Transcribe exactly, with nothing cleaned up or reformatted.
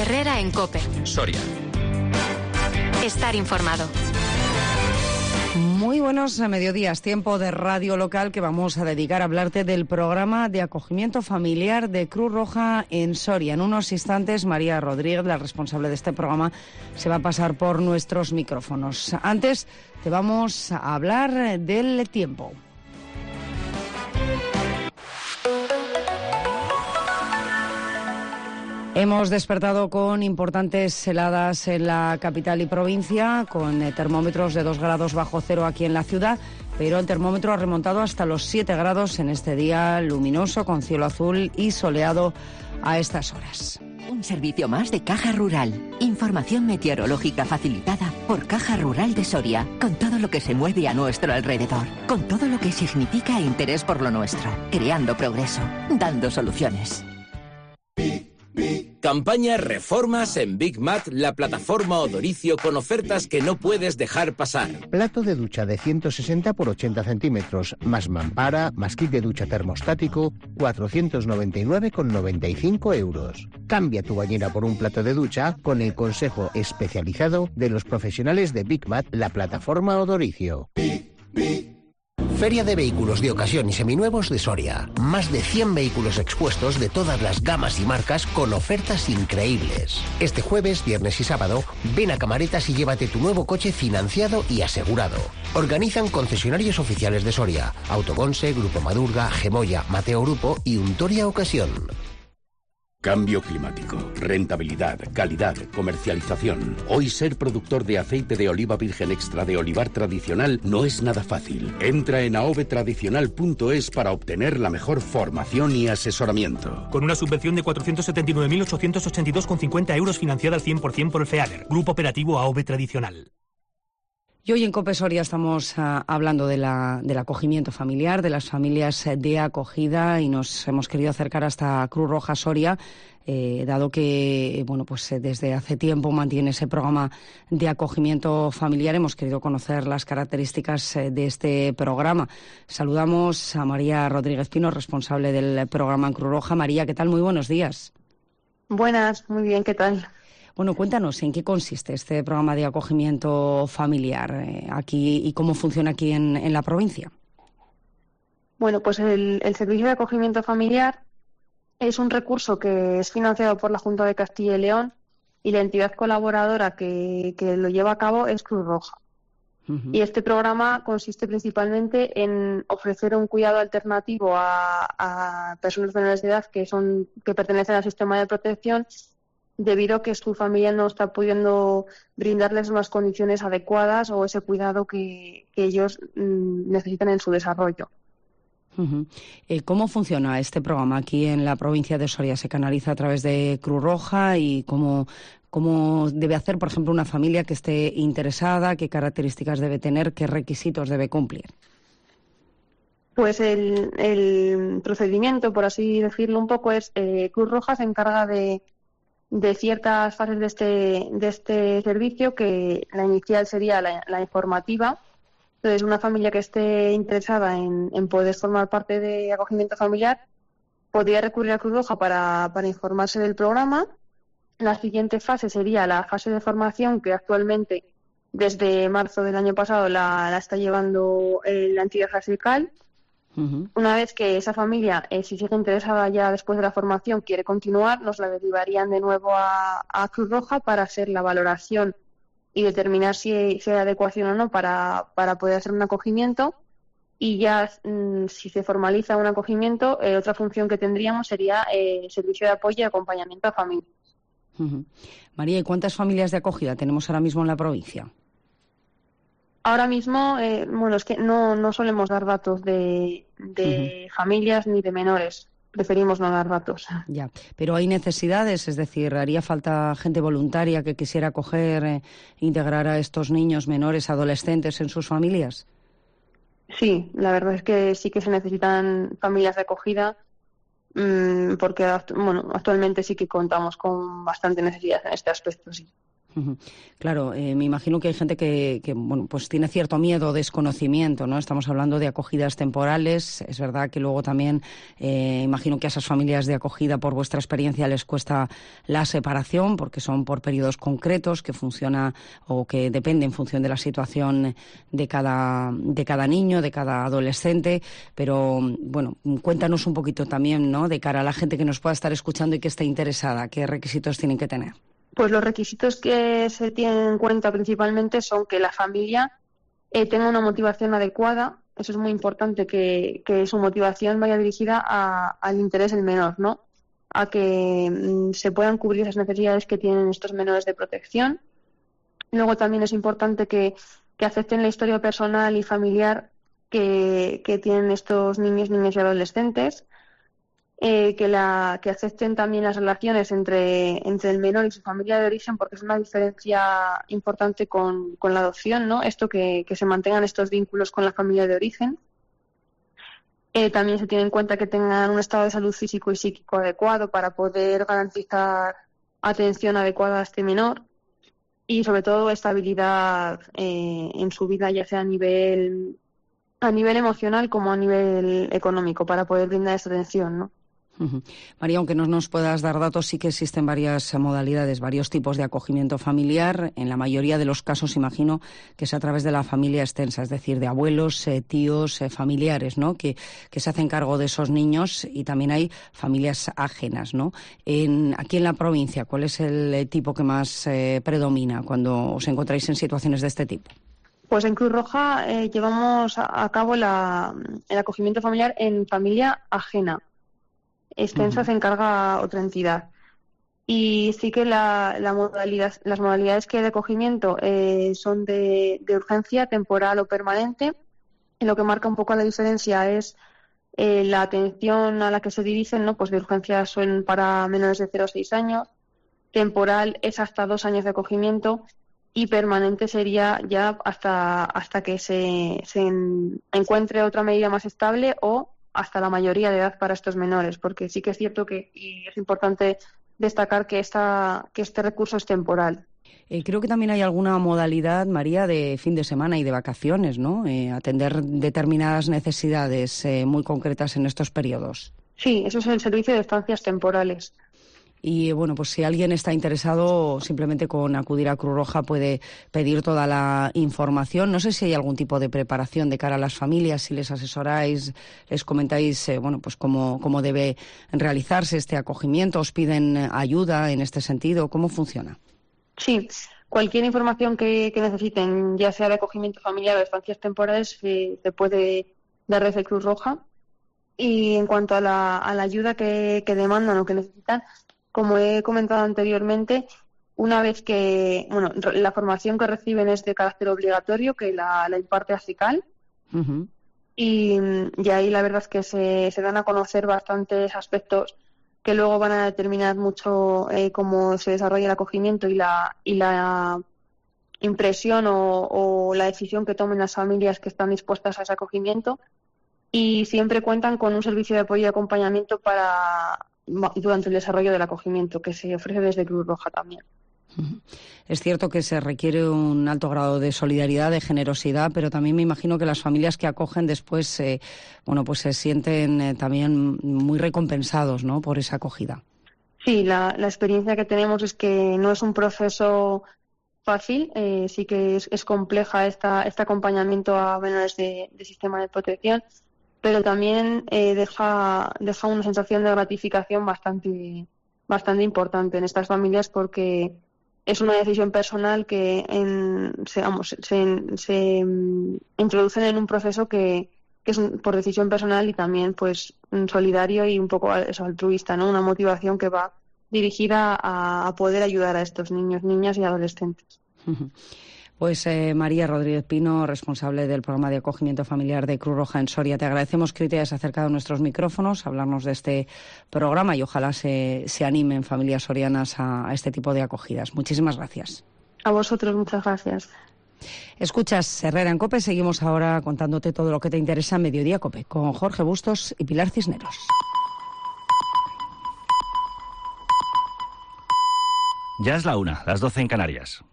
Herrera en COPE. Soria. Estar informado. Muy buenos mediodías, tiempo de radio local que vamos a dedicar a hablarte del programa de acogimiento familiar de Cruz Roja en Soria. En unos instantes, María Rodríguez, la responsable de este programa, se va a pasar por nuestros micrófonos. Antes, te vamos a hablar del tiempo. Hemos despertado con importantes heladas en la capital y provincia, con eh, termómetros de dos grados bajo cero aquí en la ciudad, pero el termómetro ha remontado hasta los siete grados en este día luminoso, con cielo azul y soleado a estas horas. Un servicio más de Caja Rural. Información meteorológica facilitada por Caja Rural de Soria, con todo lo que se mueve a nuestro alrededor, con todo lo que significa interés por lo nuestro, creando progreso, dando soluciones. Campaña Reformas en Big Mat, la plataforma Odoricio con ofertas que no puedes dejar pasar. Plato de ducha de ciento sesenta por ochenta centímetros, más mampara, más kit de ducha termostático, cuatrocientos noventa y nueve con noventa y cinco euros. Cambia tu bañera por un plato de ducha con el consejo especializado de los profesionales de Big Mat, la plataforma Odoricio. Feria de Vehículos de Ocasión y Seminuevos de Soria. Más de cien vehículos expuestos de todas las gamas y marcas con ofertas increíbles. Este jueves, viernes y sábado, ven a Camaretas y llévate tu nuevo coche financiado y asegurado. Organizan concesionarios oficiales de Soria: Autoconse, Grupo Madurga, Gemoya, Mateo Grupo y Untoria Ocasión. Cambio climático, rentabilidad, calidad, comercialización. Hoy ser productor de aceite de oliva virgen extra de olivar tradicional no es nada fácil. Entra en aove tradicional punto es para obtener la mejor formación y asesoramiento. Con una subvención de cuatrocientos setenta y nueve mil ochocientos ochenta y dos con cincuenta euros financiada al cien por ciento por el FEADER, Grupo Operativo aove Tradicional. Y hoy en COPE Soria estamos uh, hablando de la, del acogimiento familiar, de las familias de acogida, y nos hemos querido acercar hasta Cruz Roja Soria, eh, dado que bueno, pues eh, desde hace tiempo mantiene ese programa de acogimiento familiar. Hemos querido conocer las características eh, de este programa. Saludamos a María Rodríguez Pino, responsable del programa en Cruz Roja. María, ¿qué tal? Muy buenos días. Buenas, muy bien, ¿qué tal? Bueno, cuéntanos en qué consiste este programa de acogimiento familiar eh, aquí y cómo funciona aquí en, en la provincia. Bueno, pues el, el servicio de acogimiento familiar es un recurso que es financiado por la Junta de Castilla y León, y la entidad colaboradora que, que lo lleva a cabo es Cruz Roja. Uh-huh. Y este programa consiste principalmente en ofrecer un cuidado alternativo a, a personas menores de edad que son que pertenecen al sistema de protección, debido a que su familia no está pudiendo brindarles unas condiciones adecuadas o ese cuidado que, que ellos mm, necesitan en su desarrollo. Uh-huh. Eh, ¿Cómo funciona este programa aquí en la provincia de Soria? ¿Se canaliza a través de Cruz Roja? ¿Y cómo, cómo debe hacer, por ejemplo, una familia que esté interesada? ¿Qué características debe tener? ¿Qué requisitos debe cumplir? Pues el, el procedimiento, por así decirlo un poco, es eh, Cruz Roja se encarga de de ciertas fases de este de este servicio, que la inicial sería la, la informativa. Entonces, una familia que esté interesada en, en poder formar parte de acogimiento familiar podría recurrir a Cruz Roja para, para informarse del programa. La siguiente fase sería la fase de formación, que actualmente, desde marzo del año pasado, la, la está llevando eh, la entidad ASICAL. Uh-huh. Una vez que esa familia, eh, si sigue interesada ya después de la formación, quiere continuar, nos la derivarían de nuevo a, a Cruz Roja para hacer la valoración y determinar si, si hay adecuación o no para, para poder hacer un acogimiento. Y ya mmm, si se formaliza un acogimiento, eh, otra función que tendríamos sería eh, el servicio de apoyo y acompañamiento a familias. Uh-huh. María, ¿y cuántas familias de acogida tenemos ahora mismo en la provincia? Ahora mismo, eh, bueno, es que no, no solemos dar datos de, de uh-huh. familias ni de menores. Preferimos no dar datos. Ya, pero hay necesidades, es decir, ¿haría falta gente voluntaria que quisiera acoger, eh, integrar a estos niños menores, adolescentes en sus familias? Sí, la verdad es que sí que se necesitan familias de acogida, mmm, porque bueno, actualmente sí que contamos con bastante necesidad en este aspecto, sí. Claro, eh, me imagino que hay gente que, que bueno, pues tiene cierto miedo, desconocimiento, ¿no? Estamos hablando de acogidas temporales. Es verdad que luego también eh, imagino que a esas familias de acogida, por vuestra experiencia, les cuesta la separación porque son por periodos concretos que funciona o que depende en función de la situación de cada, de cada niño, de cada adolescente. Pero, bueno, cuéntanos un poquito también, ¿no?, de cara a la gente que nos pueda estar escuchando y que esté interesada, ¿qué requisitos tienen que tener? Pues los requisitos que se tienen en cuenta principalmente son que la familia eh, tenga una motivación adecuada. Eso es muy importante, que, que su motivación vaya dirigida a, al interés del menor, ¿no? A que mm, se puedan cubrir esas necesidades que tienen estos menores de protección. Luego también es importante que, que acepten la historia personal y familiar que, que tienen estos niños, niñas y adolescentes. Eh, que, la, que acepten también las relaciones entre, entre el menor y su familia de origen, porque es una diferencia importante con, con la adopción, ¿no? Esto que, que se mantengan estos vínculos con la familia de origen. Eh, también se tiene en cuenta que tengan un estado de salud físico y psíquico adecuado para poder garantizar atención adecuada a este menor y, sobre todo, estabilidad eh, en su vida, ya sea a nivel, a nivel emocional como a nivel económico, para poder brindar esta atención, ¿no? María, aunque no nos puedas dar datos, sí que existen varias modalidades, varios tipos de acogimiento familiar. En la mayoría de los casos, imagino que es a través de la familia extensa, es decir, de abuelos, eh, tíos, eh, familiares, ¿no?, que, que se hacen cargo de esos niños, y también hay familias ajenas, ¿no? En, aquí en la provincia, ¿cuál es el tipo que más eh, predomina cuando os encontráis en situaciones de este tipo? Pues en Cruz Roja eh, llevamos a, a cabo la, el acogimiento familiar en familia ajena. Extensa uh-huh. Se encarga otra entidad. Y sí que la, la modalidad, las modalidades que hay de acogimiento eh, son de, de urgencia, temporal o permanente. Y lo que marca un poco la diferencia es eh, la atención a la que se dirigen, ¿no? Pues de urgencia son para menores de cero a seis años, temporal es hasta dos años de acogimiento y permanente sería ya hasta, hasta que se, se en, encuentre otra medida más estable o hasta la mayoría de edad para estos menores, porque sí que es cierto que, y es importante destacar que, esta, que este recurso es temporal. Eh, creo que también hay alguna modalidad, María, de fin de semana y de vacaciones, ¿no? Eh, atender determinadas necesidades eh, muy concretas en estos periodos. Sí, eso es el servicio de estancias temporales. Y bueno, pues si alguien está interesado, simplemente con acudir a Cruz Roja puede pedir toda la información. No sé si hay algún tipo de preparación de cara a las familias, si les asesoráis, les comentáis, eh, bueno, pues cómo, cómo debe realizarse este acogimiento, os piden ayuda en este sentido, ¿cómo funciona? Sí, cualquier información que, que necesiten, ya sea de acogimiento familiar o de estancias temporales, eh, se puede dar desde Cruz Roja. Y en cuanto a la, a la ayuda que, que demandan o que necesitan, como he comentado anteriormente, una vez que, bueno, la formación que reciben es de carácter obligatorio, que la, la imparte ACICAL, uh-huh. y, y ahí la verdad es que se, se dan a conocer bastantes aspectos que luego van a determinar mucho eh, cómo se desarrolla el acogimiento y la, y la impresión o, o la decisión que tomen las familias que están dispuestas a ese acogimiento, y siempre cuentan con un servicio de apoyo y acompañamiento para durante el desarrollo del acogimiento, que se ofrece desde Cruz Roja también. Es cierto que se requiere un alto grado de solidaridad, de generosidad, pero también me imagino que las familias que acogen después, eh, bueno, pues se sienten eh, también muy recompensados, ¿no?, por esa acogida. Sí, la, la experiencia que tenemos es que no es un proceso fácil, eh, sí que es, es compleja esta, este acompañamiento a menores de, de sistema de protección, pero también eh, deja, deja una sensación de gratificación bastante, bastante importante en estas familias, porque es una decisión personal que en, se, vamos, se, se um, introducen en un proceso que, que es un, por decisión personal y también pues solidario y un poco eso, altruista, ¿no? Una motivación que va dirigida a, a poder ayudar a estos niños, niñas y adolescentes. Pues eh, María Rodríguez Pino, responsable del programa de acogimiento familiar de Cruz Roja en Soria, te agradecemos que hoy te hayas acercado a nuestros micrófonos a hablarnos de este programa y ojalá se, se animen familias sorianas a, a este tipo de acogidas. Muchísimas gracias. A vosotros, muchas gracias. Escuchas Herrera en COPE, seguimos ahora contándote todo lo que te interesa en Mediodía COPE con Jorge Bustos y Pilar Cisneros. Ya es la una, las doce en Canarias.